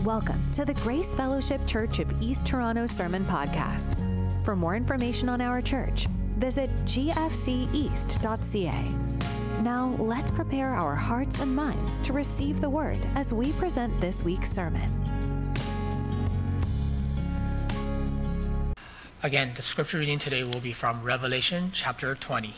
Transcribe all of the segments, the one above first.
Welcome to the Grace Fellowship Church of East Toronto Sermon Podcast. For more information on our church, visit gfceast.ca. Now, let's prepare our hearts and minds to receive the word as we present this week's sermon. Again, the scripture reading today will be from Revelation chapter 20.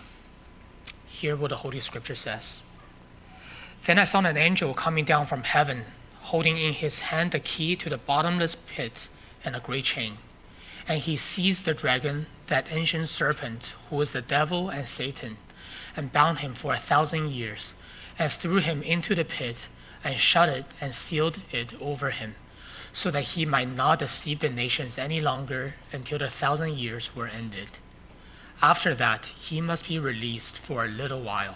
Hear what the Holy Scripture says. Then I saw an angel coming down from heaven, holding in his hand the key to the bottomless pit and a great chain. And he seized the dragon, that ancient serpent, who is the devil and Satan, and bound him for 1,000 years, and threw him into the pit, and shut it and sealed it over him, so that he might not deceive the nations any longer until the 1,000 years were ended. After that, he must be released for a little while.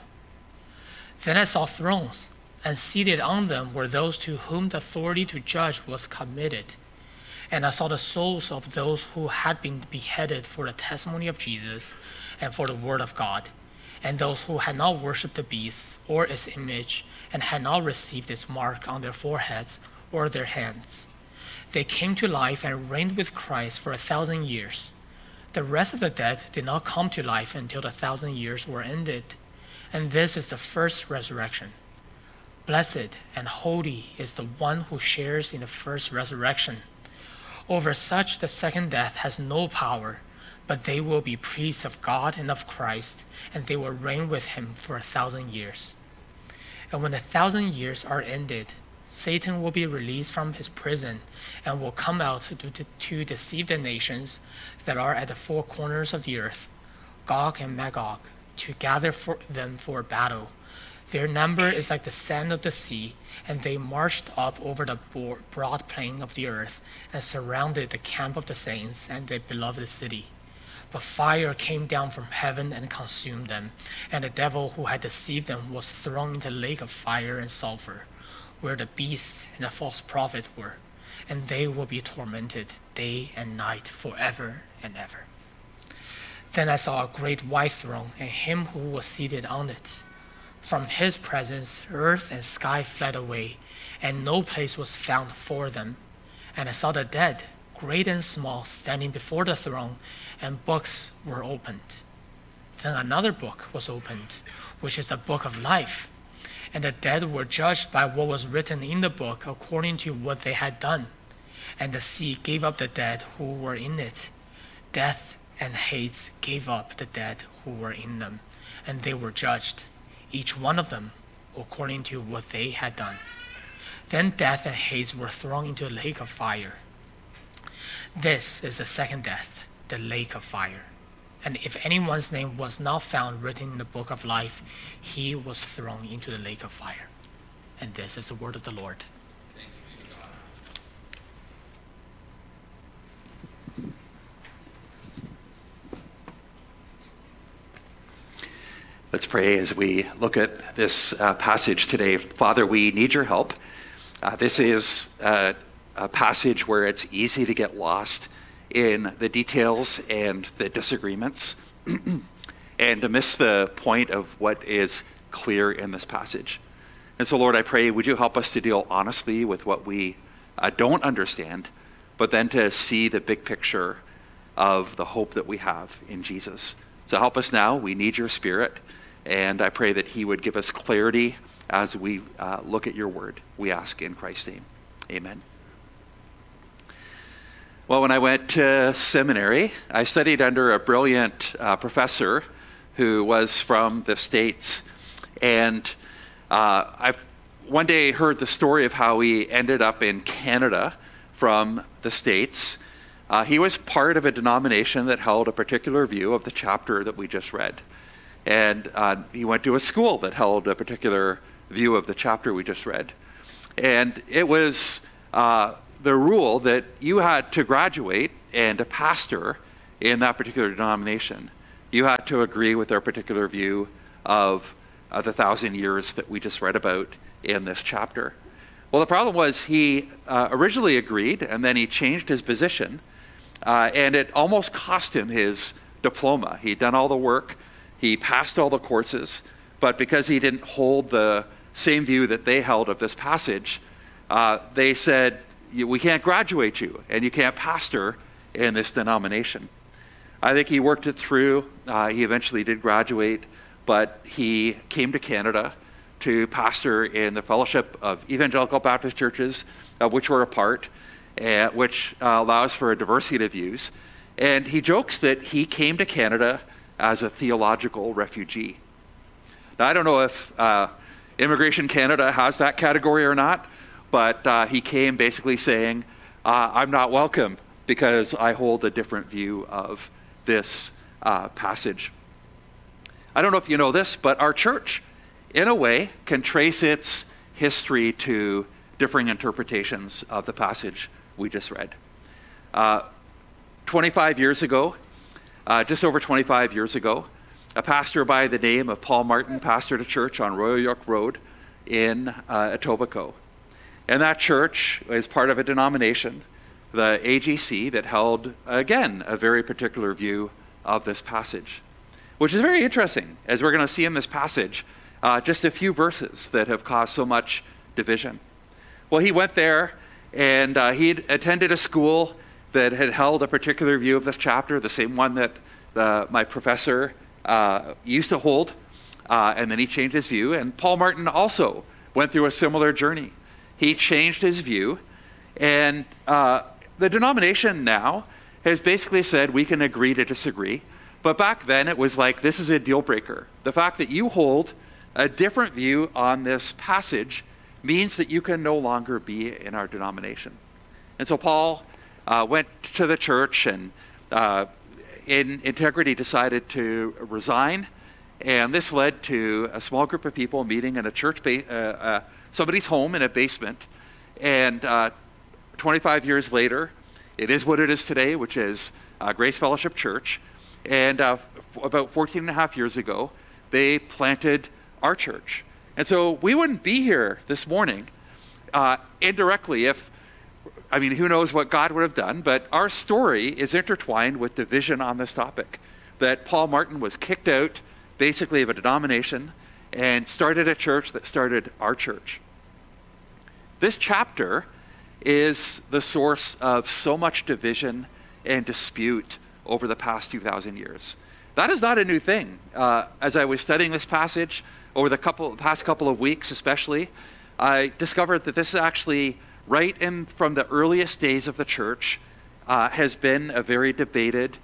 Then I saw thrones, and seated on them were those to whom the authority to judge was committed. And I saw the souls of those who had been beheaded for the testimony of Jesus and for the word of God, and those who had not worshipped the beast or its image, and had not received its mark on their foreheads or their hands. They came to life and reigned with Christ for 1,000 years. The rest of the dead did not come to life until the 1,000 years were ended. And this is the first resurrection. Blessed and holy is the one who shares in the first resurrection. Over such the second death has no power, but they will be priests of God and of Christ, and they will reign with him for 1,000 years. And when the 1,000 years are ended, Satan will be released from his prison and will come out to deceive the nations that are at the four corners of the earth, Gog and Magog, to gather them for battle. Their number is like the sand of the sea, and they marched up over the broad plain of the earth and surrounded the camp of the saints and the beloved city. But fire came down from heaven and consumed them, and the devil who had deceived them was thrown into the lake of fire and sulfur, where the beast and the false prophet were, and they will be tormented day and night forever and ever. Then I saw a great white throne, and him who was seated on it. From his presence, earth and sky fled away, and no place was found for them. And I saw the dead, great and small, standing before the throne, and books were opened. Then another book was opened, which is the book of life. And the dead were judged by what was written in the book according to what they had done. And the sea gave up the dead who were in it. Death and Hades gave up the dead who were in them, and they were judged, each one of them according to what they had done. Then death and Hades were thrown into a lake of fire. This is the second death, the lake of fire. And if anyone's name was not found written in the book of life, he was thrown into the lake of fire. And this is the word of the Lord. Thanks be to God. Let's pray as we look at this passage today. Father, we need your help. This is a passage where it's easy to get lost in the details and the disagreements and to miss the point of what is clear in this passage. And so, Lord, I pray, would you help us to deal honestly with what we don't understand, but then to see the big picture of the hope that we have in Jesus. So help us now. We need your Spirit. And I pray that he would give us clarity as we look at your word. We ask in Christ's name. Amen. Well, when I went to seminary, I studied under a brilliant professor who was from the States. And I've one day heard the story of how he ended up in Canada from the States. He was part of a denomination that held a particular view of the chapter that we just read. And he went to a school that held a particular view of the chapter we just read. And it was the rule that you had to graduate and to pastor in that particular denomination. You had to agree with their particular view of the 1,000 years that we just read about in this chapter. Well, the problem was he originally agreed, and then he changed his position, and it almost cost him his diploma. He'd done all the work. He passed all the courses, but because he didn't hold the same view that they held of this passage, they said, we can't graduate you, and you can't pastor in this denomination. I think he worked it through. He eventually did graduate, but he came to Canada to pastor in the Fellowship of Evangelical Baptist Churches, of which we're a part, which allows for a diversity of views. And he jokes that he came to Canada as a theological refugee. Now, I don't know if Immigration Canada has that category or not, but he came basically saying, I'm not welcome because I hold a different view of this passage. I don't know if you know this, but our church, in a way, can trace its history to differing interpretations of the passage we just read. 25 years ago, just over 25 years ago, a pastor by the name of Paul Martin pastored a church on Royal York Road in Etobicoke. And that church is part of a denomination, the AGC, that held, again, a very particular view of this passage, which is very interesting, as we're going to see in this passage, just a few verses that have caused so much division. Well, he went there, and he attended a school that had held a particular view of this chapter, the same one that my professor used to hold, and then he changed his view. And Paul Martin also went through a similar journey. He changed his view, and the denomination now has basically said we can agree to disagree. But back then it was like, this is a deal breaker. The fact that you hold a different view on this passage means that you can no longer be in our denomination. And so Paul went to the church and in integrity decided to resign. And this led to a small group of people meeting in a church, somebody's home in a basement. And 25 years later, it is what it is today, which is Grace Fellowship Church. And about 14 and a half years ago, they planted our church. And so we wouldn't be here this morning indirectly if, who knows what God would have done, but our story is intertwined with division on this topic. That Paul Martin was kicked out, basically, of a denomination and started a church that started our church. This chapter is the source of so much division and dispute over the past 2,000 years. That is not a new thing. As I was studying this passage over the past couple of weeks especially, I discovered that this is actually right in from the earliest days of the church has been a very debated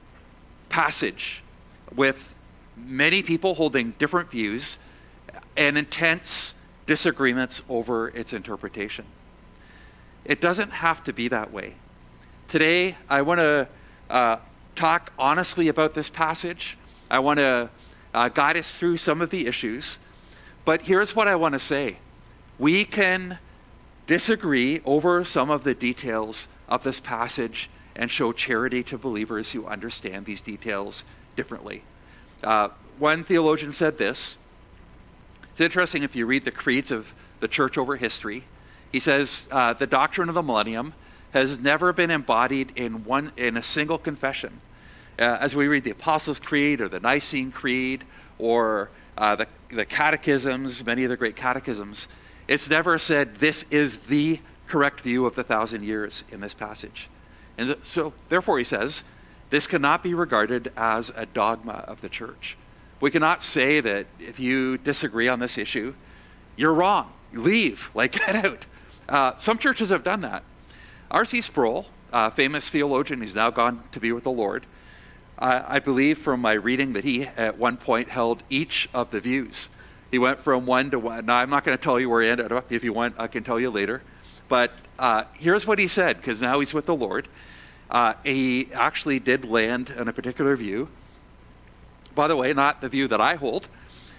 passage with many people holding different views and intense disagreements over its interpretation. It doesn't have to be that way. Today, I want to talk honestly about this passage. I want to guide us through some of the issues. But here's what I want to say. We can disagree over some of the details of this passage and show charity to believers who understand these details differently. One theologian said this. It's interesting if you read the creeds of the church over history. He says the doctrine of the millennium has never been embodied in a single confession. As we read the Apostles' Creed or the Nicene Creed or the catechisms, many of the great catechisms, it's never said this is the correct view of the 1,000 years in this passage. And so, therefore, he says, this cannot be regarded as a dogma of the church. We cannot say that if you disagree on this issue, you're wrong. Leave, get out. Some churches have done that. R.C. Sproul, a famous theologian who's now gone to be with the Lord, I believe from my reading that he at one point held each of the views. He went from one to one. Now, I'm not going to tell you where he ended up. If you want, I can tell you later. But here's what he said, because now he's with the Lord. He actually did land on a particular view. By the way, not the view that I hold.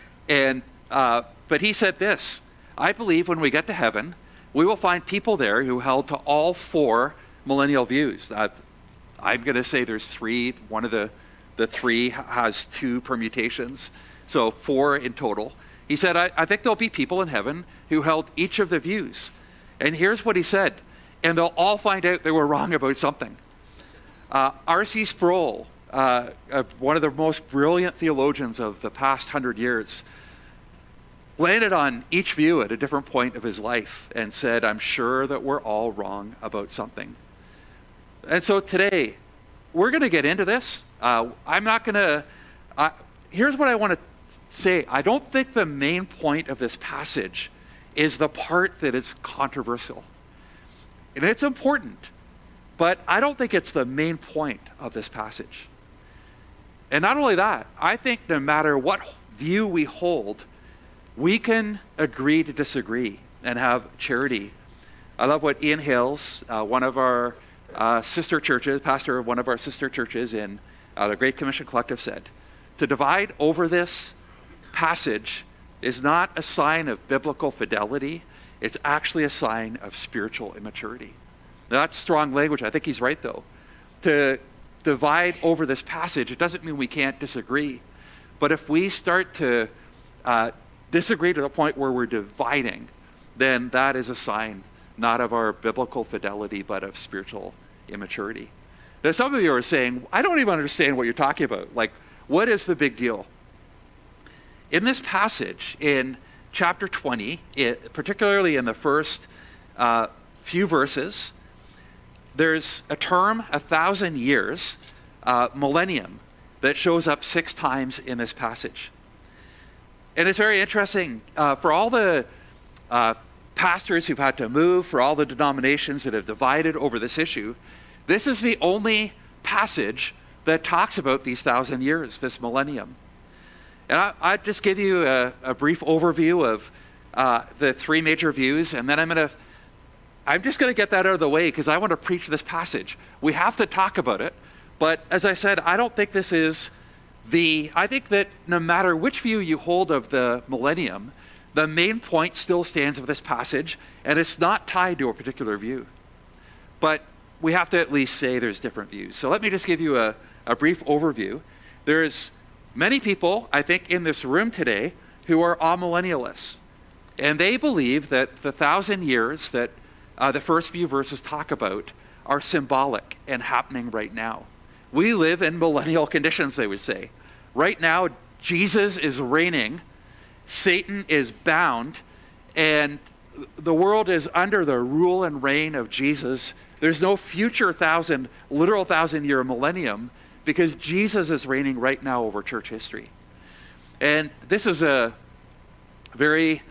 But he said this, I believe when we get to heaven, we will find people there who held to all four millennial views. I'm going to say there's three. One of the three has two permutations, so four in total. He said, I think there'll be people in heaven who held each of the views. And here's what he said, and they'll all find out they were wrong about something. R.C. Sproul, one of the most brilliant theologians of the past 100 years, landed on each view at a different point of his life and said, I'm sure that we're all wrong about something. And so today, we're going to get into this. Here's what I want to say. I don't think the main point of this passage is the part that is controversial. And it's important, but I don't think it's the main point of this passage. And not only that, I think no matter what view we hold, we can agree to disagree and have charity. I love what Ian Hales, one of our sister churches, pastor of one of our sister churches in the Great Commission Collective, said. To divide over this passage is not a sign of biblical fidelity. It's actually a sign of spiritual immaturity. Now, that's strong language. I think he's right, though. To divide over this passage, it doesn't mean we can't disagree. But if we start to disagree to the point where we're dividing, then that is a sign not of our biblical fidelity, but of spiritual immaturity. Now, some of you are saying, I don't even understand what you're talking about. Like, what is the big deal? In this passage, in chapter 20, particularly in the first few verses, there's a term, 1,000 years, millennium, that shows up 6 times in this passage. And it's very interesting for all the pastors who've had to move, for all the denominations that have divided over this issue. This is the only passage that talks about these 1,000 years, this millennium. And I just give you a brief overview of the 3 major views, and then I'm just going to get that out of the way because I want to preach this passage. We have to talk about it, but as I said, I don't think this is I think that no matter which view you hold of the millennium, the main point still stands of this passage, and it's not tied to a particular view. But we have to at least say there's different views. So let me just give you a brief overview. There's many people, I think, in this room today who are amillennialists. And they believe that the 1,000 years that the first few verses talk about are symbolic and happening right now. We live in millennial conditions, they would say. Right now, Jesus is reigning, Satan is bound, and the world is under the rule and reign of Jesus. There's no future literal 1,000-year millennium because Jesus is reigning right now over church history. And this is a very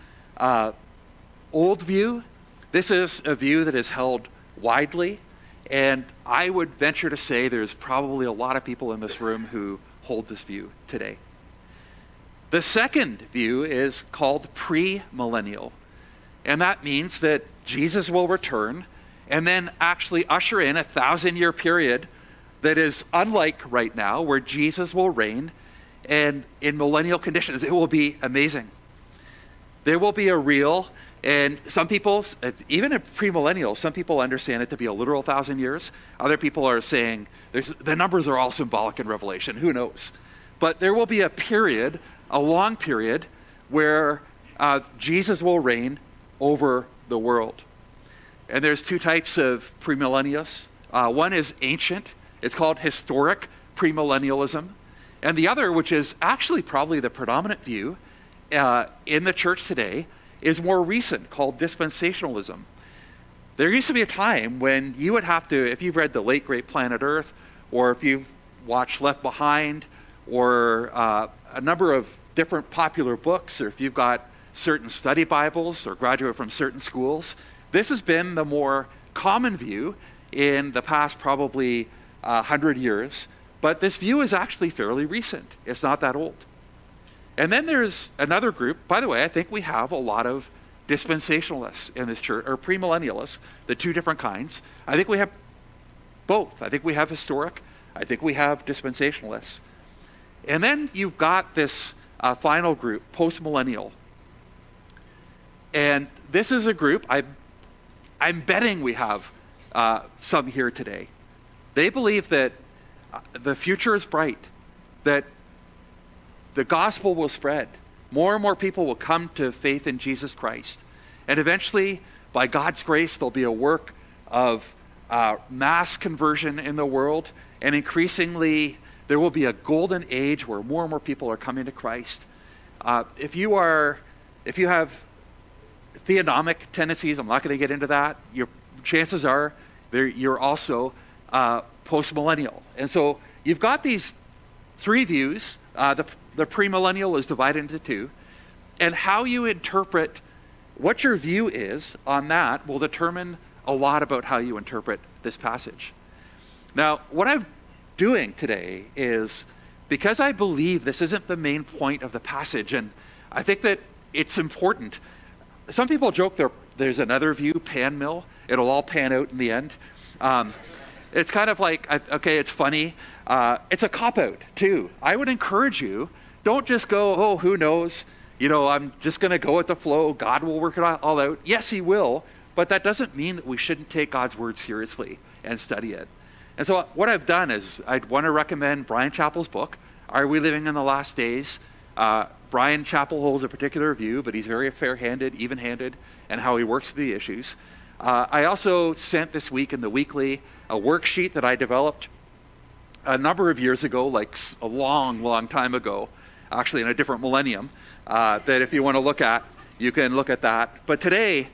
old view. This is a view that is held widely, and I would venture to say there's probably a lot of people in this room who hold this view today. The second view is called premillennial, and that means that Jesus will return and then actually usher in a 1,000-year period that is unlike right now, where Jesus will reign, and in millennial conditions, it will be amazing. There will be a real, and some people, even in premillennial, some people understand it to be a literal 1,000 years. Other people are saying the numbers are all symbolic in Revelation. Who knows? But there will be a period, a long period, where Jesus will reign over the world. And there's 2 types of premillennialists. One is ancient. It's called historic premillennialism. And the other, which is actually probably the predominant view in the church today, is more recent, called dispensationalism. There used to be a time when you would have to, if you've read The Late Great Planet Earth, or if you've watched Left Behind, or a number of different popular books, or if you've got certain study Bibles or graduate from certain schools, this has been the more common view in the past probably 100 years. But this view is actually fairly recent. It's not that old. And then there's another group. By the way, I think we have a lot of dispensationalists in this church, or premillennialists, the 2 different kinds. I think we have both. I think we have historic. I think we have dispensationalists. And then you've got this final group, postmillennial. And this is a group, I'm betting we have some here today. They believe that the future is bright, that the gospel will spread. More and more people will come to faith in Jesus Christ. And eventually, by God's grace, there'll be a work of mass conversion in the world. And increasingly, there will be a golden age where more and more people are coming to Christ. If If you have theonomic tendencies, I'm not going to get into that, your chances are you're also post-millennial. And so you've got these three views. The premillennial is divided into two. And how you interpret what your view is on that will determine a lot about how you interpret this passage. Now, what I'm doing today is, because I believe this isn't the main point of the passage, and I think that it's important. Some people joke there's another view, pan mill. It'll all pan out in the end. It's kind of like, okay, it's funny. It's a cop-out, too. I would encourage you, don't just go, oh, who knows? I'm just going to go with the flow. God will work it all out. Yes, he will, but that doesn't mean that we shouldn't take God's word seriously and study it. And so what I've done is I'd want to recommend Bryan Chapell's book, Are We Living in the Last Days? Bryan Chapell holds a particular view, but he's very fair-handed, even-handed, and how he works through the issues. I also sent this week in the weekly a worksheet that I developed a number of years ago, like a long, long time ago, actually in a different millennium, that if you want to look at, you can look at that. But today,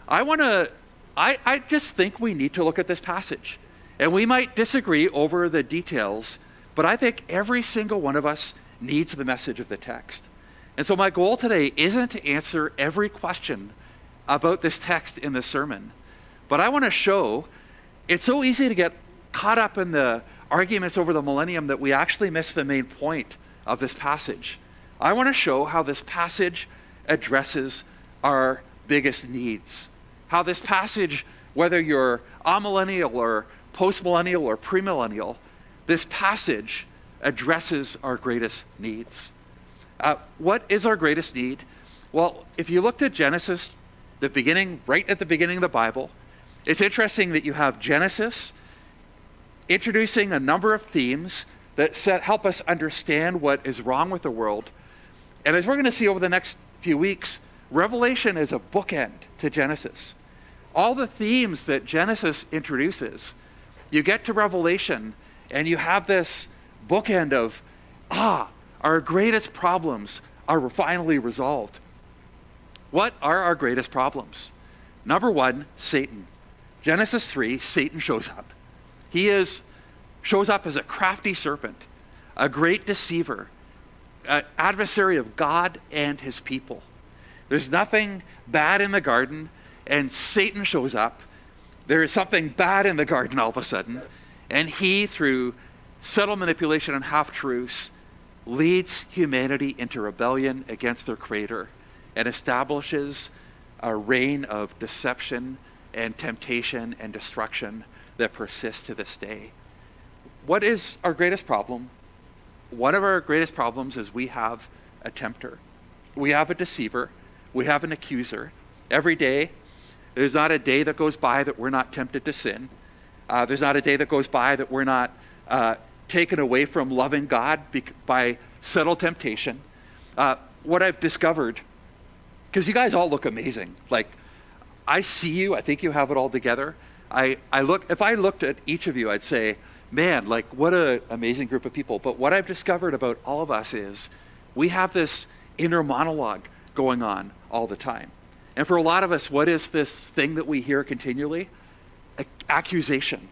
I just think we need to look at this passage. And we might disagree over the details, but I think every single one of us needs the message of the text. And so my goal today isn't to answer every question about this text in the sermon, but I want to show it's so easy to get caught up in the arguments over the millennium that we actually miss the main point of this passage. I want to show how this passage addresses our biggest needs. How this passage, whether you're amillennial or postmillennial or premillennial, this passage addresses our greatest needs. What is our greatest need? Well, if you looked at Genesis, the beginning, right at the beginning of the Bible, it's interesting that you have Genesis introducing a number of themes that help us understand what is wrong with the world. And as we're going to see over the next few weeks, Revelation is a bookend to Genesis. All the themes that Genesis introduces, you get to Revelation and you have this bookend of, our greatest problems are finally resolved. What are our greatest problems? Number one, Satan. Genesis 3, Satan shows up. He shows up as a crafty serpent, a great deceiver, an adversary of God and his people. There's nothing bad in the garden, and Satan shows up. There is something bad in the garden all of a sudden, and he, through subtle manipulation and half-truths, leads humanity into rebellion against their creator and establishes a reign of deception and temptation and destruction that persists to this day. What is our greatest problem? One of our greatest problems is we have a tempter. We have a deceiver. We have an accuser. Every day, there's not a day that goes by that we're not tempted to sin. There's not a day that goes by that we're not taken away from loving God by subtle temptation. What I've discovered, because you guys all look amazing. Like, I see you, I think you have it all together. If I looked at each of you, I'd say, man, like, what an amazing group of people. But what I've discovered about all of us is we have this inner monologue going on all the time. And for a lot of us, what is this thing that we hear continually? Accusation,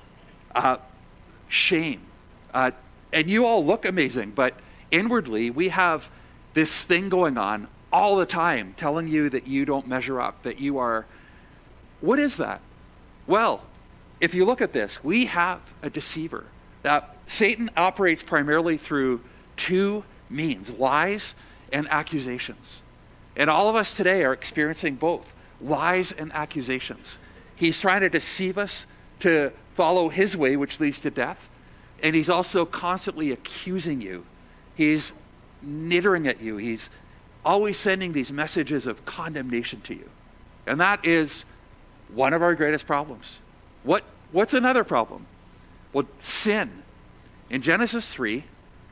shame. And you all look amazing, but inwardly, we have this thing going on all the time telling you that you don't measure up, that you are... What is that? Well, if you look at this, we have a deceiver. Satan operates primarily through two means, lies and accusations. And all of us today are experiencing both, lies and accusations. He's trying to deceive us to follow his way, which leads to death. And he's also constantly accusing you. He's nittering at you. He's always sending these messages of condemnation to you. And that is one of our greatest problems. What's another problem? Well, sin. In Genesis 3,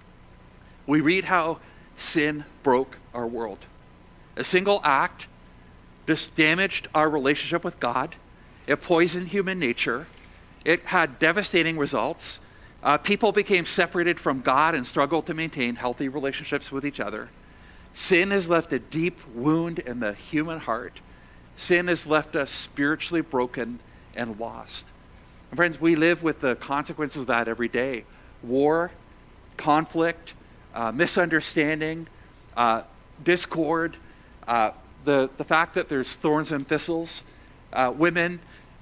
we read how sin broke our world. A single act just damaged our relationship with God. It poisoned human nature. It had devastating results. People became separated from God and struggled to maintain healthy relationships with each other. Sin has left a deep wound in the human heart. Sin has left us spiritually broken and lost. And friends, we live with the consequences of that every day. War, conflict, misunderstanding, discord, the fact that there's thorns and thistles. Women,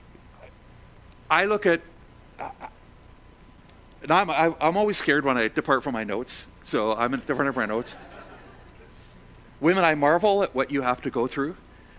I look at, and I'm always scared when I depart from my notes, so I'm in front of my notes. Women, I marvel at what you have to go through.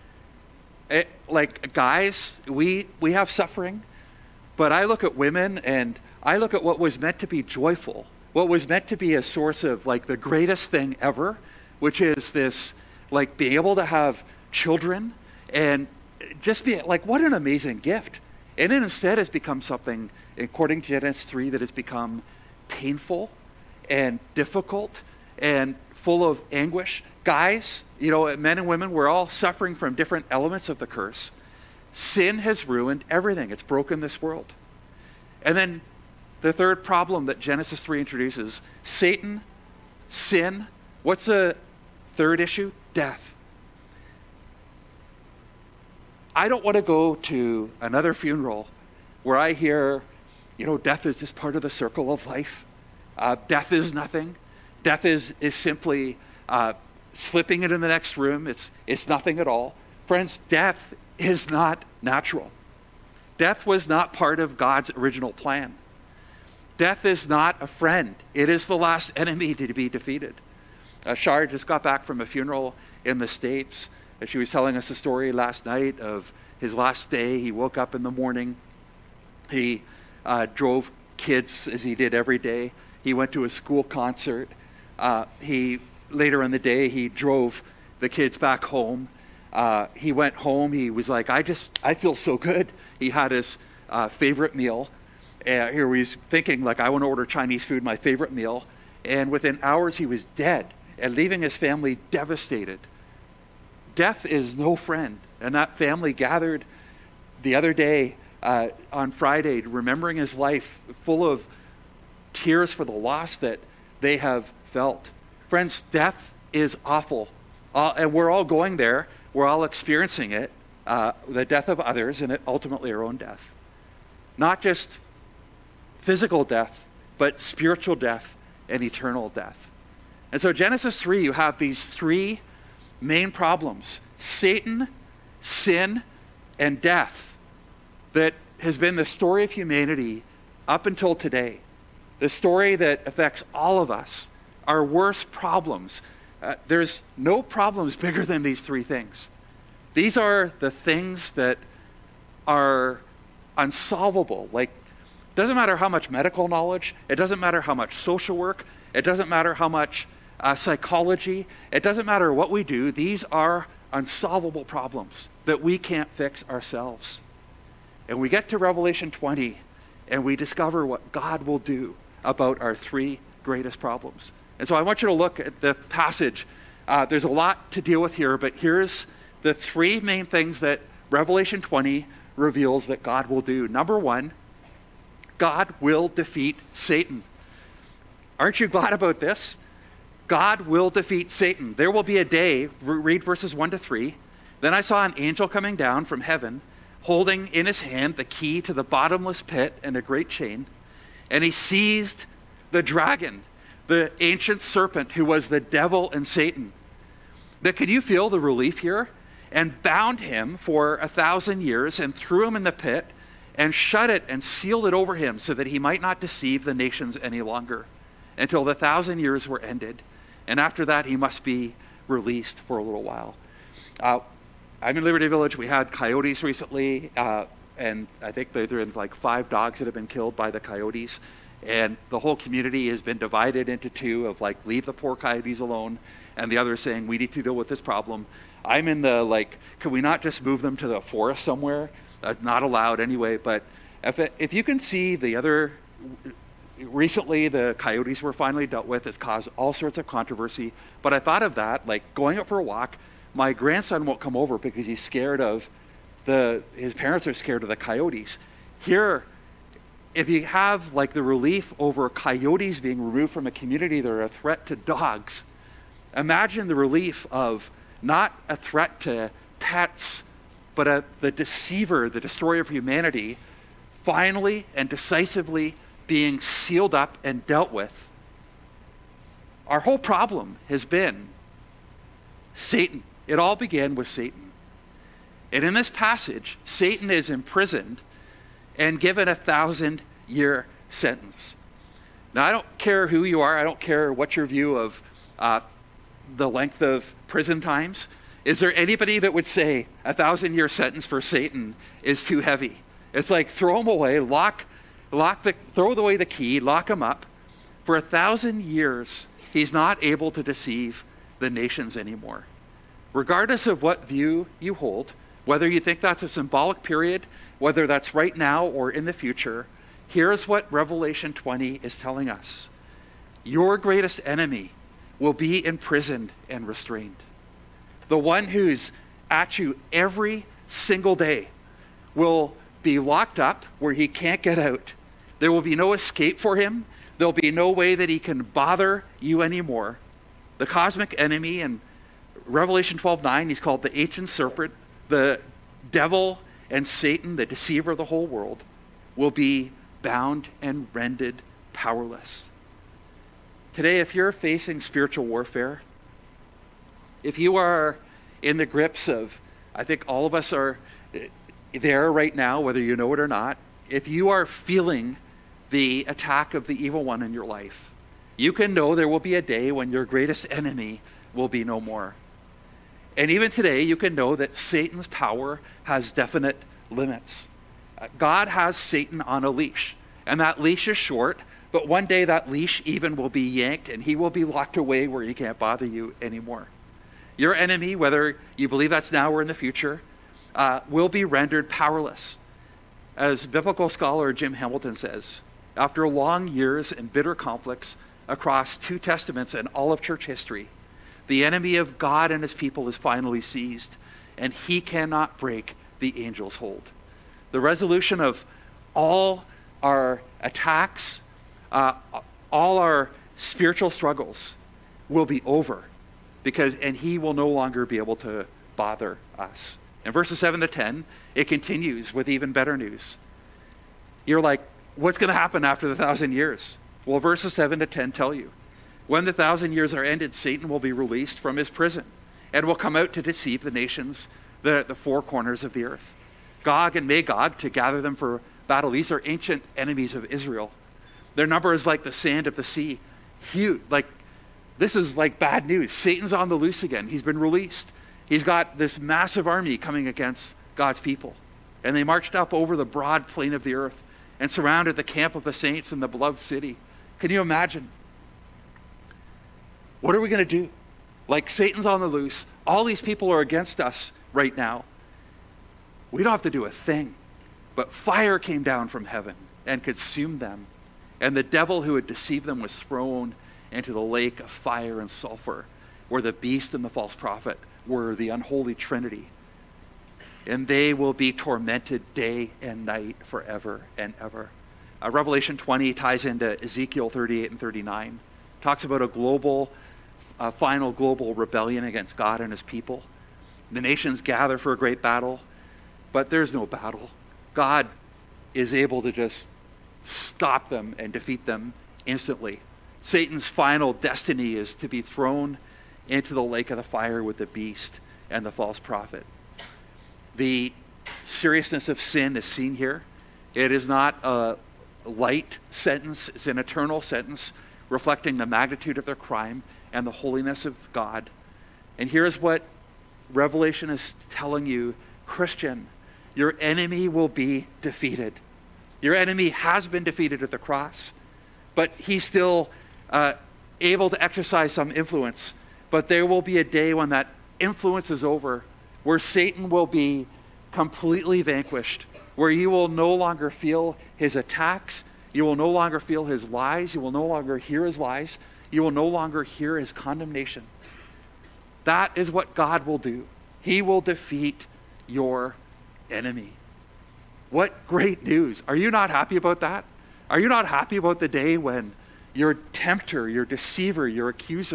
Like guys, we have suffering, but I look at women and I look at what was meant to be joyful, what was meant to be a source of like the greatest thing ever, which is this like being able to have children and just be like, what an amazing gift. And it instead has become something, according to Genesis 3, that has become painful and difficult and full of anguish. Guys, men and women, we're all suffering from different elements of the curse. Sin has ruined everything. It's broken this world. And then the third problem that Genesis 3 introduces, Satan, sin. What's the third issue? Death. I don't want to go to another funeral where I hear, death is just part of the circle of life. Death is nothing. Death is simply slipping into the next room. It's nothing at all. Friends, death is not natural. Death was not part of God's original plan. Death is not a friend. It is the last enemy to be defeated. Shar just got back from a funeral in the States. She was telling us a story last night of his last day. He woke up in the morning. He drove kids as he did every day. He went to a school concert. Later in the day, he drove the kids back home. He went home. He was like, I feel so good. He had his favorite meal. Here he's thinking, like, I want to order Chinese food, my favorite meal. And within hours, he was dead and leaving his family devastated. Death is no friend. And that family gathered the other day on Friday, remembering his life, full of tears for the loss that they have felt. Friends, death is awful. And we're all going there. We're all experiencing it, the death of others and ultimately our own death. Not just physical death, but spiritual death and eternal death. And so Genesis 3, you have these three main problems: Satan, sin, and death, that has been the story of humanity up until today. The story that affects all of us, our worst problems. There's no problems bigger than these three things. These are the things that are unsolvable. Like, it doesn't matter how much medical knowledge, it doesn't matter how much social work, it doesn't matter how much psychology, it doesn't matter what we do. These are unsolvable problems that we can't fix ourselves. And we get to Revelation 20 and we discover what God will do about our three greatest problems. And so I want you to look at the passage. There's a lot to deal with here, but here's the three main things that Revelation 20 reveals that God will do. Number one, God will defeat Satan. Aren't you glad about this? God will defeat Satan. There will be a day, read verses 1 to 3. Then I saw an angel coming down from heaven, holding in his hand the key to the bottomless pit and a great chain. And he seized the dragon, the ancient serpent who was the devil and Satan. Now, can you feel the relief here? And bound him for 1,000 years and threw him in the pit and shut it and sealed it over him so that he might not deceive the nations any longer until the 1,000 years were ended. And after that, he must be released for a little while. I'm in Liberty Village. We had coyotes recently, and I think there are like 5 dogs that have been killed by the coyotes. And the whole community has been divided into two of like, leave the poor coyotes alone, and the other saying, we need to deal with this problem. I'm in the like, can we not just move them to the forest somewhere? Not allowed anyway, but if you can see the other, recently the coyotes were finally dealt with. It's caused all sorts of controversy, but I thought of that, like going out for a walk. My grandson won't come over because he's scared of his parents are scared of the coyotes. Here, if you have like the relief over coyotes being removed from a community that are a threat to dogs, Imagine the relief of not a threat to pets, but the deceiver, the destroyer of humanity, finally and decisively being sealed up and dealt with. Our whole problem has been Satan. It all began with Satan. And in this passage, Satan is imprisoned and given a 1,000-year sentence. Now, I don't care who you are. I don't care what your view of the length of prison times. Is there anybody that would say a 1,000-year sentence for Satan is too heavy? It's like throw him away, throw away the key, lock him up. For 1,000 years, he's not able to deceive the nations anymore. Regardless of what view you hold, whether you think that's a symbolic period, whether that's right now or in the future, here's what Revelation 20 is telling us. Your greatest enemy will be imprisoned and restrained. The one who's at you every single day will be locked up where he can't get out. There will be no escape for him. There'll be no way that he can bother you anymore. The cosmic enemy in Revelation 12:9, he's called the ancient serpent, the devil and Satan, the deceiver of the whole world, will be bound and rendered powerless. Today, if you're facing spiritual warfare, if you are in the grips of, I think all of us are there right now, whether you know it or not, if you are feeling the attack of the evil one in your life, you can know there will be a day when your greatest enemy will be no more. And even today, you can know that Satan's power has definite limits. God has Satan on a leash, and that leash is short, but one day that leash even will be yanked and he will be locked away where he can't bother you anymore. Your enemy, whether you believe that's now or in the future, will be rendered powerless. As biblical scholar Jim Hamilton says, after long years and bitter conflicts across 2 testaments and all of church history, the enemy of God and his people is finally seized, and he cannot break the angel's hold. The resolution of all our attacks, all our spiritual struggles will be over, and he will no longer be able to bother us. In verses 7 to 10, it continues with even better news. You're like, what's going to happen after the 1,000 years? Well, verses 7 to 10 tell you. When the 1,000 years are ended, Satan will be released from his prison and will come out to deceive the nations, the 4 corners of the earth. Gog and Magog, to gather them for battle. These are ancient enemies of Israel. Their number is like the sand of the sea. Huge. This is like bad news. Satan's on the loose again. He's been released. He's got this massive army coming against God's people. And they marched up over the broad plain of the earth and surrounded the camp of the saints in the beloved city. Can you imagine? What are we going to do? Satan's on the loose. All these people are against us right now. We don't have to do a thing. But fire came down from heaven and consumed them. And the devil who had deceived them was thrown into the lake of fire and sulfur, where the beast and the false prophet were the unholy trinity. And they will be tormented day and night forever and ever. Revelation 20 ties into Ezekiel 38 and 39. Talks about a final global rebellion against God and his people. The nations gather for a great battle, but there's no battle. God is able to just stop them and defeat them instantly. Satan's final destiny is to be thrown into the lake of the fire with the beast and the false prophet. The seriousness of sin is seen here. It is not a light sentence, it's an eternal sentence reflecting the magnitude of their crime and the holiness of God. And here's what Revelation is telling you, Christian, your enemy will be defeated. Your enemy has been defeated at the cross, but he's still able to exercise some influence. But there will be a day when that influence is over, where Satan will be completely vanquished, where you will no longer feel his attacks, you will no longer feel his lies, you will no longer hear his lies, you will no longer hear his condemnation. That is what God will do. He will defeat your enemy. What great news. Are you not happy about that? Are you not happy about the day when your tempter, your deceiver, your accuser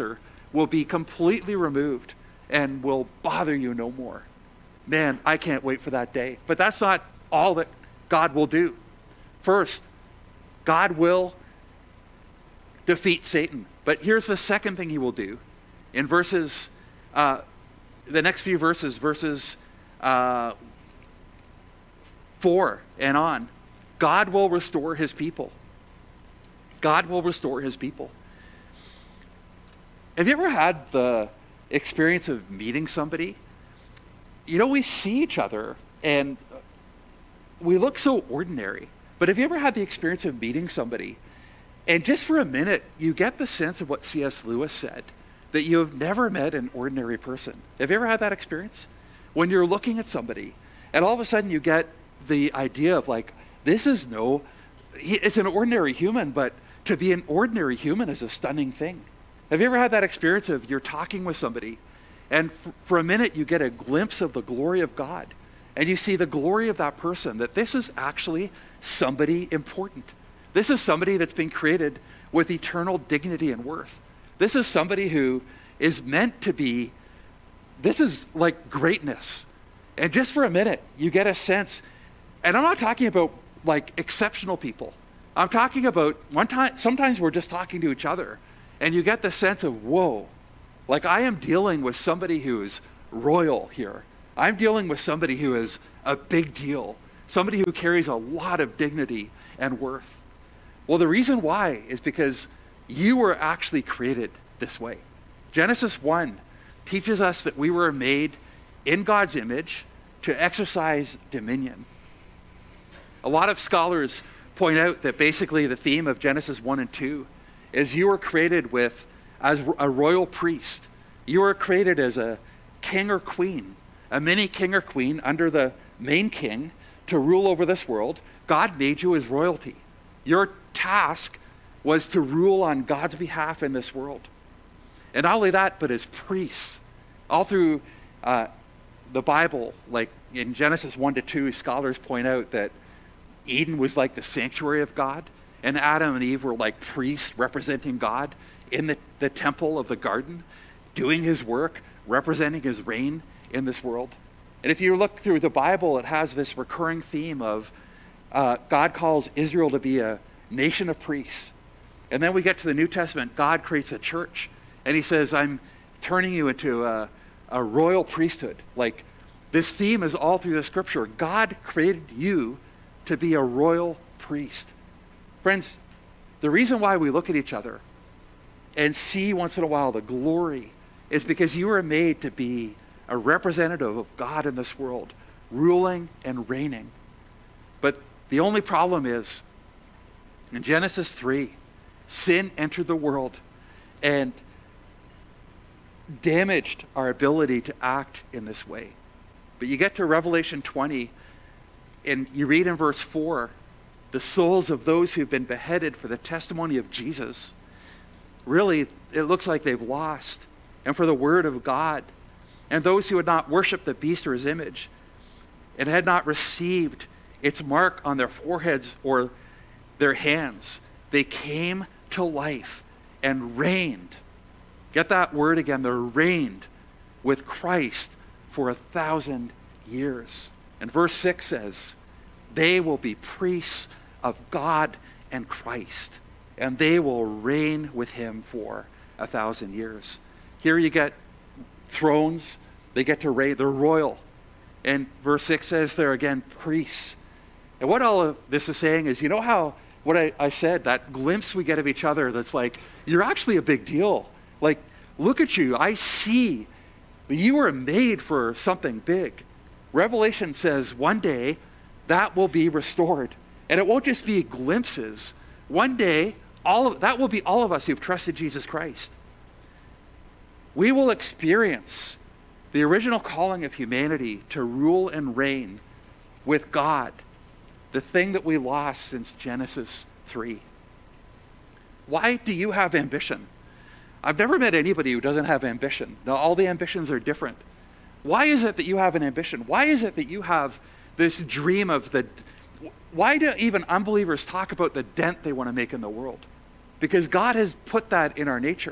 will be completely removed and will bother you no more. Man, I can't wait for that day. But that's not all that God will do. First, God will defeat Satan. But here's the second thing he will do. In verses, the next few verses, verses 4 and on, God will restore his people. God will restore his people. Have you ever had the experience of meeting somebody? You know, we see each other and we look so ordinary. But have you ever had the experience of meeting somebody and just for a minute, you get the sense of what C.S. Lewis said, that you have never met an ordinary person. Have you ever had that experience? When you're looking at somebody and all of a sudden you get the idea of like, it's an ordinary human, but to be an ordinary human is a stunning thing. Have you ever had that experience of you're talking with somebody and for a minute you get a glimpse of the glory of God and you see the glory of that person, that this is actually somebody important. This is somebody that's been created with eternal dignity and worth. This is somebody who is meant to be, this is like greatness. And just for a minute, you get a sense, and I'm not talking about like exceptional people. I'm talking about sometimes we're just talking to each other and you get the sense of, whoa, like I am dealing with somebody who is royal here. I'm dealing with somebody who is a big deal, somebody who carries a lot of dignity and worth. Well, the reason why is because you were actually created this way. Genesis 1 teaches us that we were made in God's image to exercise dominion. A lot of scholars point out that basically the theme of Genesis 1 and 2 is you were created as a royal priest. You were created as a king or queen, a mini king or queen under the main king to rule over this world. God made you as royalty. Your task was to rule on God's behalf in this world. And not only that, but as priests. All through the Bible, like in Genesis 1 to 2, scholars point out that Eden was like the sanctuary of God, and Adam and Eve were like priests representing God in the temple of the garden, doing his work, representing his reign in this world. And if you look through the Bible, it has this recurring theme of God calls Israel to be a nation of priests. And then we get to the New Testament, God creates a church, and he says, I'm turning you into a royal priesthood. Like, this theme is all through the scripture. God created you to be a royal priest. Friends, the reason why we look at each other and see once in a while the glory is because you were made to be a representative of God in this world, ruling and reigning. But the only problem is, in Genesis 3, sin entered the world and damaged our ability to act in this way. But you get to Revelation 20, and you read in verse 4, the souls of those who've been beheaded for the testimony of Jesus, really, it looks like they've lost. And for the word of God, and those who had not worshipped the beast or his image, and had not received its mark on their foreheads or their hands, they came to life and reigned. Get that word again, they reigned with Christ for 1,000 years. And verse 6 says, they will be priests of God and Christ, and they will reign with him for 1,000 years. Here you get thrones, they get to reign, they're royal. And verse 6 says they're again priests. And what all of this is saying is, you know how, what I said, that glimpse we get of each other that's like, you're actually a big deal. Like, look at you, I see that you were made for something big. Revelation says one day that will be restored. And it won't just be glimpses. One day, that will be all of us who've trusted Jesus Christ. We will experience the original calling of humanity to rule and reign with God, the thing that we lost since Genesis 3. Why do you have ambition? I've never met anybody who doesn't have ambition. Now, all the ambitions are different. Why is it that you have an ambition? Why is it that you have this dream of why do even unbelievers talk about the dent they want to make in the world? Because God has put that in our nature.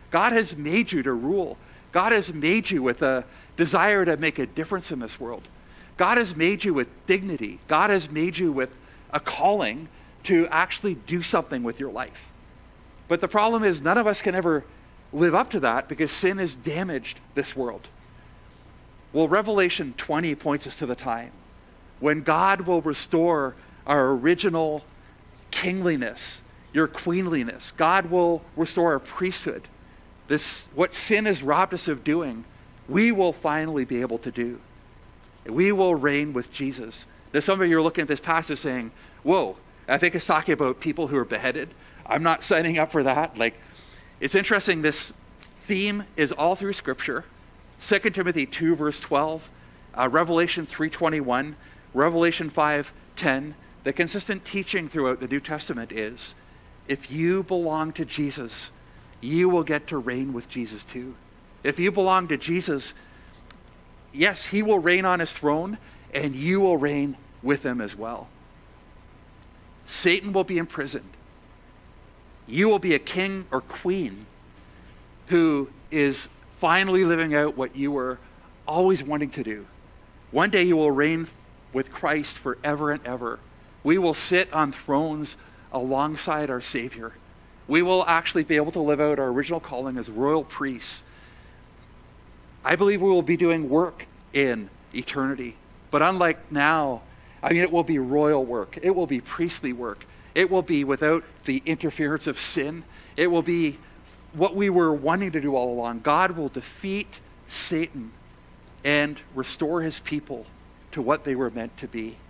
God has made you to rule. God has made you with a desire to make a difference in this world. God has made you with dignity. God has made you with a calling to actually do something with your life. But the problem is none of us can ever live up to that because sin has damaged this world. Well, Revelation 20 points us to the time when God will restore our original kingliness, your queenliness. God will restore our priesthood. This, what sin has robbed us of doing, we will finally be able to do. We will reign with Jesus. Now, some of you are looking at this passage saying, whoa, I think it's talking about people who are beheaded. I'm not signing up for that. Like, it's interesting, this theme is all through Scripture. 2 Timothy 2, verse 12, Revelation 3:21, Revelation 5:10. The consistent teaching throughout the New Testament is, if you belong to Jesus, you will get to reign with Jesus too. If you belong to Jesus, yes, he will reign on his throne, and you will reign with him as well. Satan will be imprisoned. You will be a king or queen who is finally living out what you were always wanting to do. One day you will reign with Christ forever and ever. We will sit on thrones alongside our Savior. We will actually be able to live out our original calling as royal priests. I believe we will be doing work in eternity. But unlike now, it will be royal work. It will be priestly work. It will be without the interference of sin. It will be what we were wanting to do all along. God will defeat Satan and restore his people to what they were meant to be.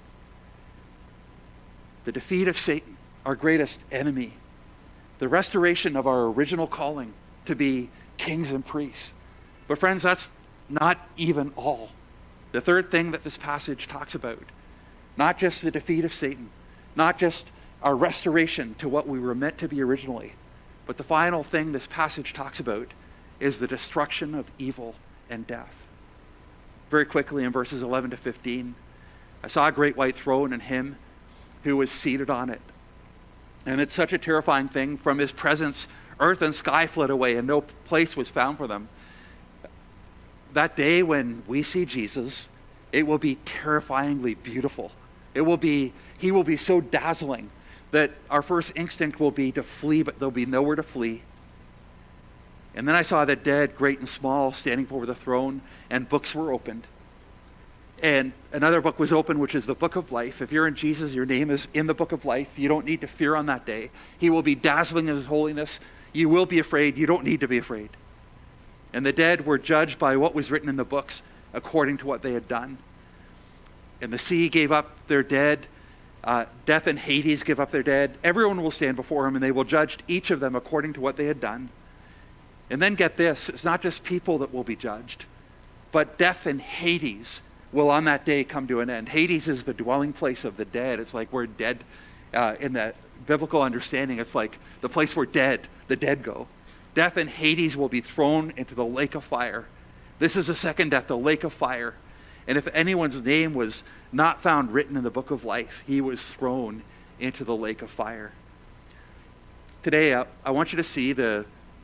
The defeat of Satan, our greatest enemy. The restoration of our original calling to be kings and priests. But friends, that's not even all. The third thing that this passage talks about, not just the defeat of Satan, not just our restoration to what we were meant to be originally, but the final thing this passage talks about is the destruction of evil and death. Very quickly in verses 11 to 15, I saw a great white throne and him who was seated on it. And it's such a terrifying thing. From his presence, earth and sky fled away and no place was found for them. That day when we see Jesus, it will be terrifyingly beautiful. He will be so dazzling that our first instinct will be to flee, but there'll be nowhere to flee. And then I saw the dead, great and small, standing before the throne, and books were opened. And another book was opened, which is the book of life. If you're in Jesus, your name is in the book of life. You don't need to fear on that day. He will be dazzling in his holiness. You will be afraid. You don't need to be afraid. And the dead were judged by what was written in the books according to what they had done. And the sea gave up their dead. Death and Hades give up their dead. Everyone will stand before him, and they will judge each of them according to what they had done. And then get this, it's not just people that will be judged, but death and Hades will on that day come to an end. Hades is the dwelling place of the dead. It's like we're dead in the biblical understanding. It's like the place where the dead go. Death and Hades will be thrown into the lake of fire. This is the second death, the lake of fire. And if anyone's name was not found written in the book of life, he was thrown into the lake of fire. Today, I want you to see there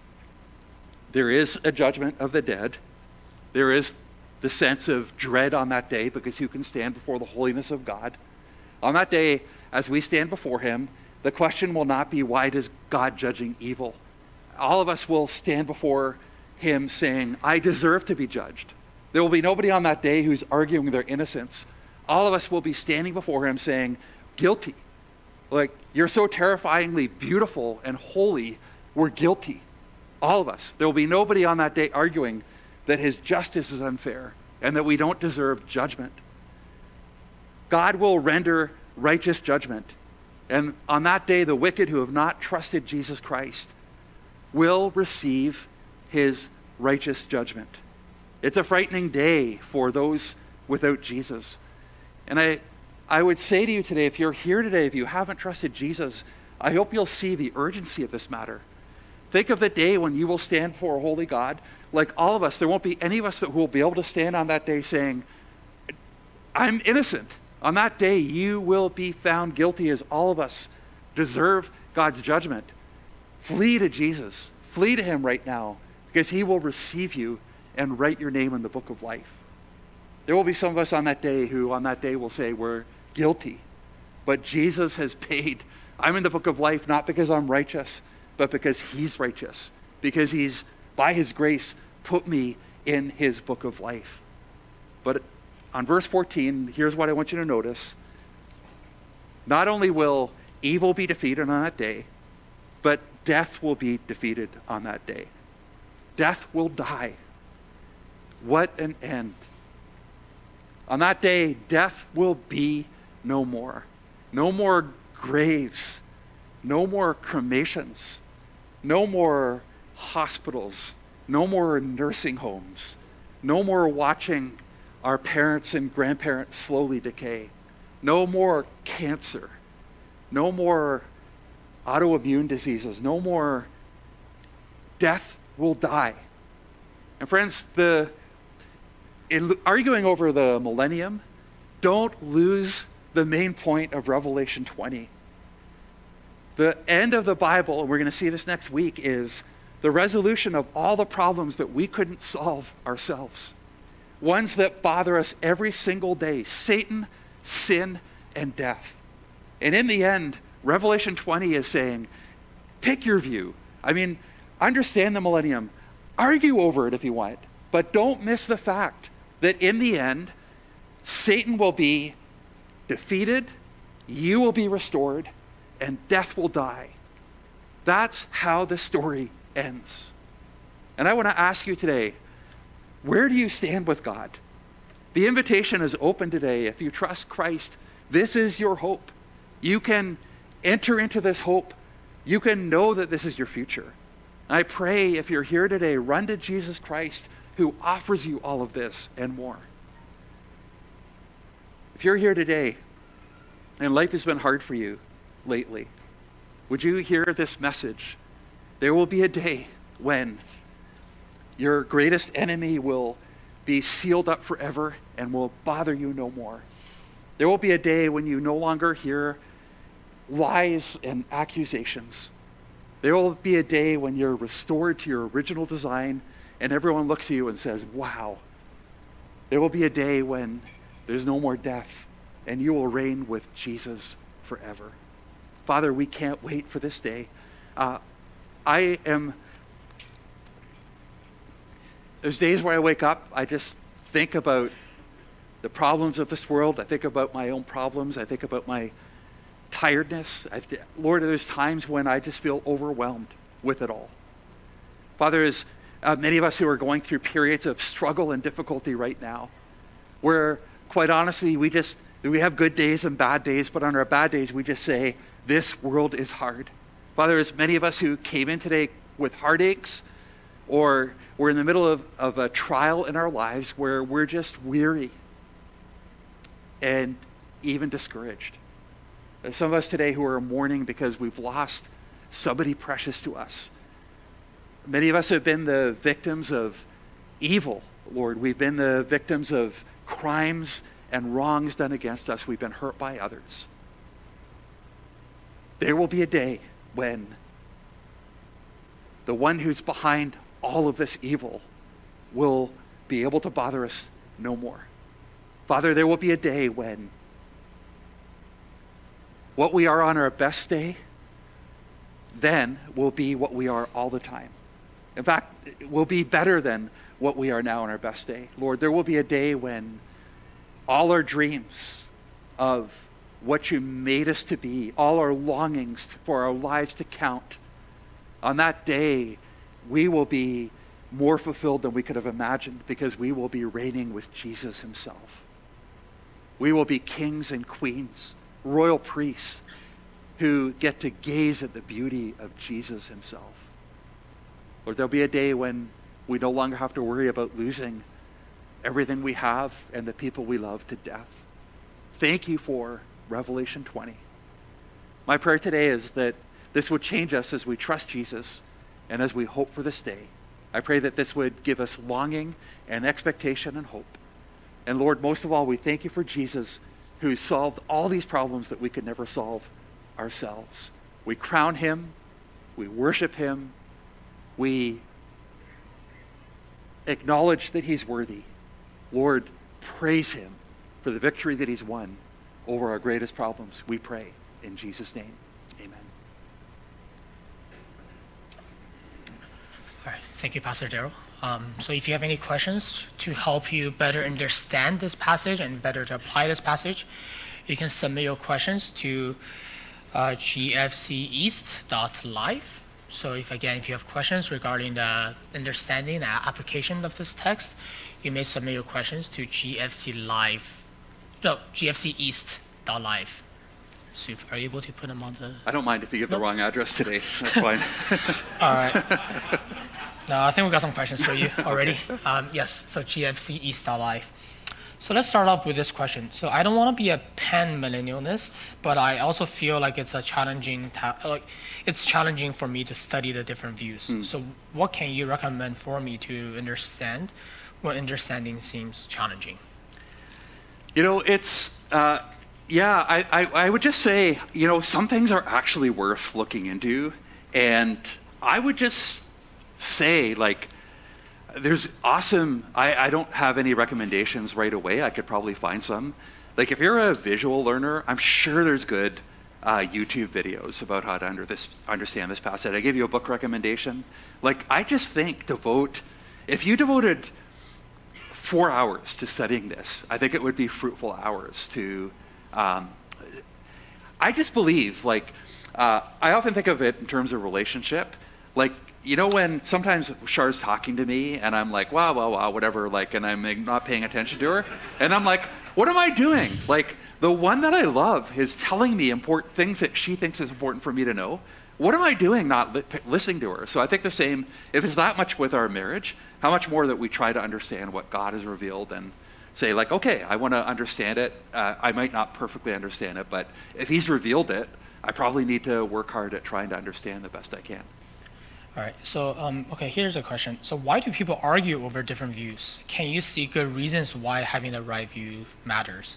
is a judgment of the dead. There is the sense of dread on that day because you can stand before the holiness of God. On that day, as we stand before him, the question will not be, why is God judging evil? All of us will stand before him saying, I deserve to be judged. There will be nobody on that day who's arguing their innocence. All of us will be standing before him saying, guilty. Like, you're so terrifyingly beautiful and holy, we're guilty. All of us. There will be nobody on that day arguing that his justice is unfair and that we don't deserve judgment. God will render righteous judgment. And on that day, the wicked who have not trusted Jesus Christ will receive his righteous judgment. It's a frightening day for those without Jesus. And I would say to you today, if you're here today, if you haven't trusted Jesus, I hope you'll see the urgency of this matter. Think of the day when you will stand before a holy God. Like all of us, there won't be any of us that will be able to stand on that day saying, I'm innocent. On that day, you will be found guilty, as all of us deserve God's judgment. Flee to Jesus. Flee to him right now, because he will receive you and write your name in the book of life. There will be some of us on that day who on that day will say we're guilty, but Jesus has paid. I'm in the book of life not because I'm righteous, but because he's righteous, because he's, by his grace, put me in his book of life. But on verse 14, here's what I want you to notice. Not only will evil be defeated on that day, but death will be defeated on that day. Death will die. What an end. On that day, death will be no more. No more graves. No more cremations. No more hospitals. No more nursing homes. No more watching our parents and grandparents slowly decay. No more cancer. No more autoimmune diseases. No more. Death will die. And friends, in arguing over the millennium, don't lose the main point of Revelation 20. The end of the Bible, and we're going to see this next week, is the resolution of all the problems that we couldn't solve ourselves. Ones that bother us every single day: Satan, sin, and death. And in the end, Revelation 20 is saying, pick your view. I mean, understand the millennium. Argue over it if you want. But don't miss the fact that in the end, Satan will be defeated, you will be restored, and death will die. That's how the story ends. And I want to ask you today, where do you stand with God? The invitation is open today. If you trust Christ, this is your hope. You can enter into this hope. You can know that this is your future. I pray if you're here today, run to Jesus Christ, who offers you all of this and more. If you're here today and life has been hard for you lately, would you hear this message? There will be a day when your greatest enemy will be sealed up forever and will bother you no more. There will be a day when you no longer hear lies and accusations. There will be a day when you're restored to your original design and everyone looks at you and says, wow. There will be a day when there's no more death and you will reign with Jesus forever. Father, we can't wait for this day. There's days where I wake up, I just think about the problems of this world. I think about my own problems. I think about my tiredness. Lord, there's times when I just feel overwhelmed with it all. Father, there's many of us who are going through periods of struggle and difficulty right now, where quite honestly, we have good days and bad days, but on our bad days, we just say, this world is hard. Father, there's many of us who came in today with heartaches, or we're in the middle of a trial in our lives where we're just weary and even discouraged. There's some of us today who are mourning because we've lost somebody precious to us. Many of us have been the victims of evil, Lord. We've been the victims of crimes and wrongs done against us. We've been hurt by others. There will be a day when the one who's behind all of this evil will be able to bother us no more. Father, there will be a day when what we are on our best day then will be what we are all the time. In fact, it will be better than what we are now on our best day. Lord, there will be a day when all our dreams of what you made us to be, all our longings for our lives to count, on that day, we will be more fulfilled than we could have imagined because we will be reigning with Jesus himself. We will be kings and queens, royal priests who get to gaze at the beauty of Jesus himself. Lord, there'll be a day when we no longer have to worry about losing everything we have and the people we love to death. Thank you for Revelation 20. My prayer today is that this would change us as we trust Jesus and as we hope for this day. I pray that this would give us longing and expectation and hope. And Lord, most of all, we thank you for Jesus, who solved all these problems that we could never solve ourselves. We crown him, we worship him, we acknowledge that he's worthy. Lord, praise him for the victory that he's won over our greatest problems. We pray in Jesus' name. Amen. All right, thank you, Pastor Daryl. So if you have any questions to help you better understand this passage and better to apply this passage, you can submit your questions to gfceast.live. So if you have questions regarding the understanding and application of this text, you may submit your questions to gfceast.live. So are you able to put them on the... I don't mind if you give the wrong address today. That's fine. All right. No, I think we got some questions for you already. Yes, so gfceast.live. So let's start off with this question. So I don't want to be a pan-millennialist, but I also feel like it's a challenging, it's challenging for me to study the different views. So what can you recommend for me to understand when understanding seems challenging? It's, I would just say, some things are actually worth looking into. And I would just say, there's awesome, I don't have any recommendations right away. I could probably find some. If you're a visual learner, I'm sure there's good YouTube videos about how to understand this passage. I gave you a book recommendation. I just think if you devoted 4 hours to studying this, I think it would be fruitful hours to, I just believe, I often think of it in terms of relationship. When sometimes Char's talking to me and I'm like, wow, whatever, and I'm not paying attention to her. And I'm like, what am I doing? The one that I love is telling me important things that she thinks is important for me to know. What am I doing not listening to her? So I think the same, if it's that much with our marriage, how much more that we try to understand what God has revealed and say, okay, I want to understand it. I might not perfectly understand it, but if he's revealed it, I probably need to work hard at trying to understand the best I can. All right, so here's a question. So why do people argue over different views? Can you see good reasons why having the right view matters?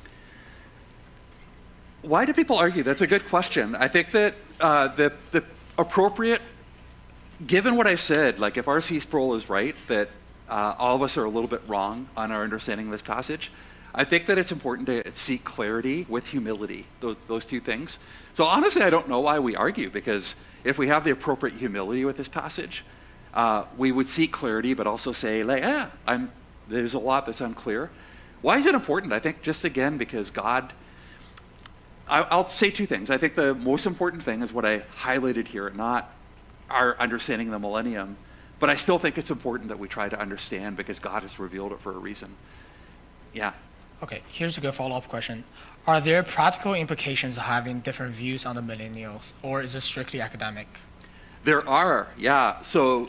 Why do people argue? That's a good question. I think that the appropriate, given what I said, if R.C. Sproul is right, that all of us are a little bit wrong on our understanding of this passage, I think that it's important to seek clarity with humility, those two things. So honestly, I don't know why we argue, because if we have the appropriate humility with this passage, we would seek clarity, but also say, there's a lot that's unclear. Why is it important? I think just again, because God, I'll say two things. I think the most important thing is what I highlighted here, not our understanding of the millennium, but I still think it's important that we try to understand because God has revealed it for a reason. Yeah. Okay, here's a good follow-up question. Are there practical implications of having different views on the millennials, or is it strictly academic? There are, yeah. So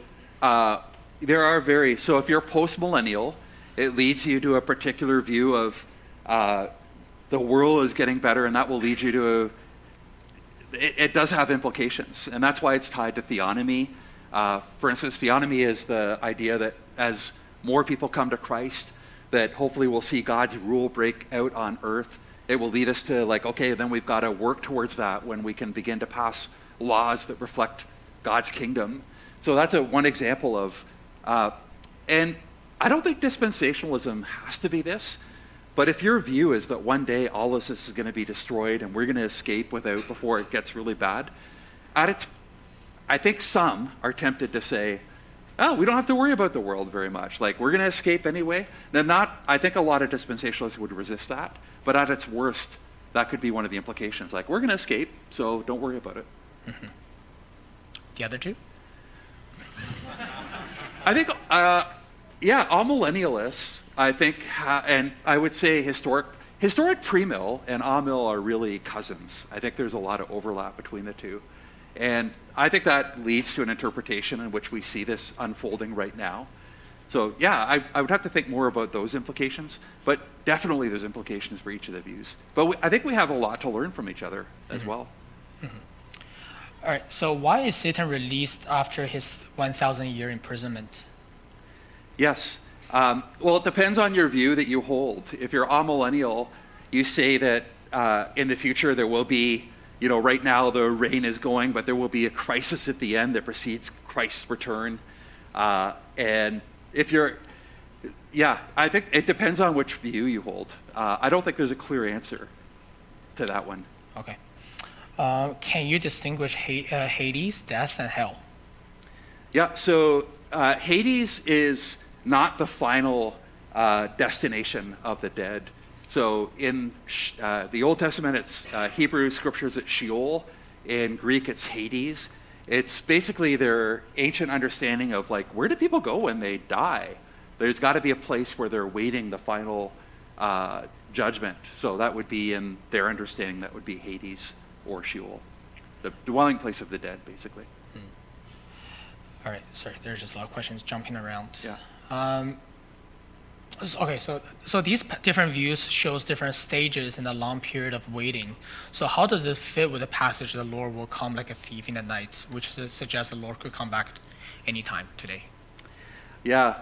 so if you're post-millennial, it leads you to a particular view of the world is getting better, and that will lead you to it does have implications, and that's why it's tied to theonomy. For instance, theonomy is the idea that as more people come to Christ, that hopefully we'll see God's rule break out on earth. It will lead us to then we've got to work towards that when we can begin to pass laws that reflect God's kingdom. So that's one example of, and I don't think dispensationalism has to be this, but if your view is that one day all of this is going to be destroyed and we're going to escape before it gets really bad, I think some are tempted to say, we don't have to worry about the world very much. We're going to escape anyway. Now, I think a lot of dispensationalists would resist that, but at its worst, that could be one of the implications. We're going to escape, so don't worry about it. Mm-hmm. The other two? I think, all millennialists, I think, and I would say historic premill and amill are really cousins. I think there's a lot of overlap between the two. And I think that leads to an interpretation in which we see this unfolding right now. So I would have to think more about those implications, but definitely there's implications for each of the views. But I think we have a lot to learn from each other as well. Mm-hmm. All right, so why is Satan released after his 1,000-year imprisonment? Yes, well, it depends on your view that you hold. If you're amillennial, you say that in the future there will be, right now the reign is going, but there will be a crisis at the end that precedes Christ's return. And if you're, I think it depends on which view you hold. I don't think there's a clear answer to that one. Okay. Can you distinguish Hades, death, and hell? Yeah, so Hades is not the final destination of the dead. So in the Old Testament, it's Hebrew scriptures, it's Sheol. In Greek, it's Hades. It's basically their ancient understanding of like, where do people go when they die? There's got to be a place where they're waiting the final judgment. So that would be, in their understanding, that would be Hades or Sheol, the dwelling place of the dead, basically. All right, sorry, there's just a lot of questions jumping around. Yeah. Okay, so these different views shows different stages in a long period of waiting. So how does it fit with the passage, the Lord will come like a thief in the night, which suggests the Lord could come back anytime today? Yeah,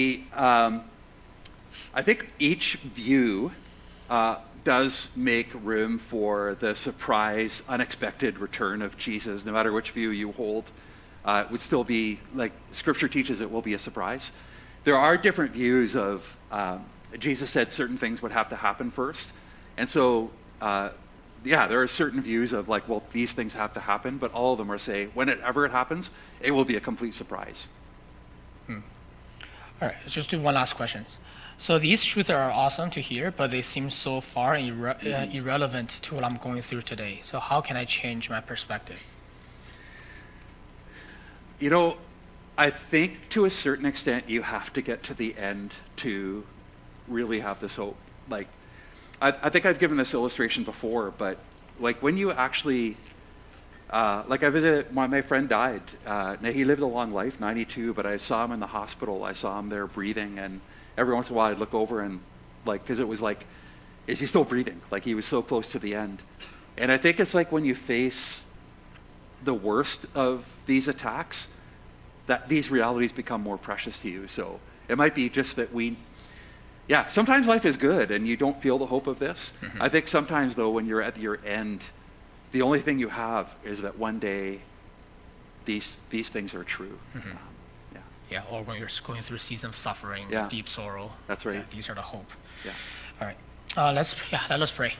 I think each view does make room for the surprise, unexpected return of Jesus. No matter which view you hold, it would still be, like Scripture teaches, it will be a surprise. There are different views of, Jesus said certain things would have to happen first. And so, there are certain views of like, well, these things have to happen, but all of them are saying, whenever it happens, it will be a complete surprise. All right, let's just do one last question. So these truths are awesome to hear, but they seem so far irrelevant to what I'm going through today. So how can I change my perspective? You know, I think to a certain extent you have to get to the end to really have this hope. Like, I think I've given this illustration before, but like when you actually, like I visited, my friend died. He lived a long life, 92, but I saw him in the hospital. I saw him there breathing, and every once in a while I'd look over and like, because it was like, is he still breathing? Like he was so close to the end. And I think it's like when you face the worst of these attacks, that these realities become more precious to you. So it might be just that sometimes life is good and you don't feel the hope of this. Mm-hmm. I think sometimes though, when you're at your end, the only thing you have is that one day these things are true. Mm-hmm. Or when you're going through a season of suffering, deep sorrow. That's right. These are the hope. Yeah. All right. Let's pray.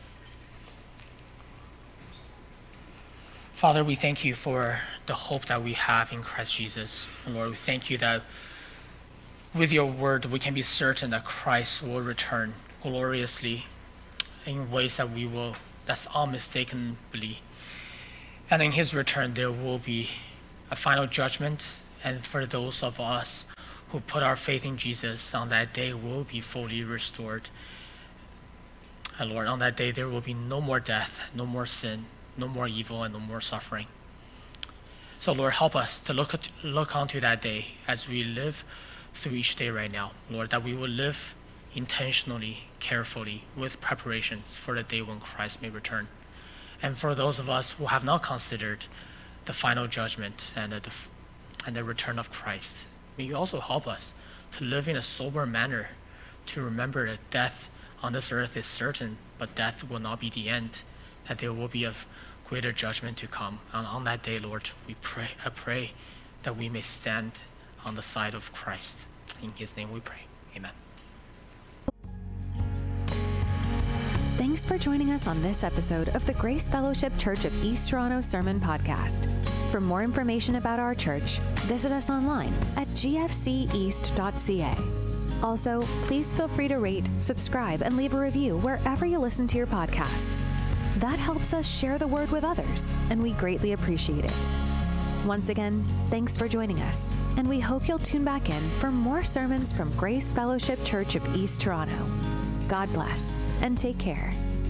Father, we thank you for the hope that we have in Christ Jesus. And Lord, we thank you that with your word, we can be certain that Christ will return gloriously in ways that's unmistakably. And in his return, there will be a final judgment. And for those of us who put our faith in Jesus, on that day will be fully restored. And Lord, on that day, there will be no more death, no more sin, no more evil, and no more suffering. So Lord, help us to look onto that day as we live through each day right now. Lord, that we will live intentionally, carefully, with preparations for the day when Christ may return. And for those of us who have not considered the final judgment and the return of Christ, may you also help us to live in a sober manner, to remember that death on this earth is certain, but death will not be the end, that there will be a greater judgment to come. And on that day, Lord, I pray that we may stand on the side of Christ. In his name we pray. Amen. Thanks for joining us on this episode of the Grace Fellowship Church of East Toronto Sermon Podcast. For more information about our church, visit us online at gfceast.ca. Also, please feel free to rate, subscribe, and leave a review wherever you listen to your podcasts. That helps us share the word with others, and we greatly appreciate it. Once again, thanks for joining us, and we hope you'll tune back in for more sermons from Grace Fellowship Church of East Toronto. God bless, and take care.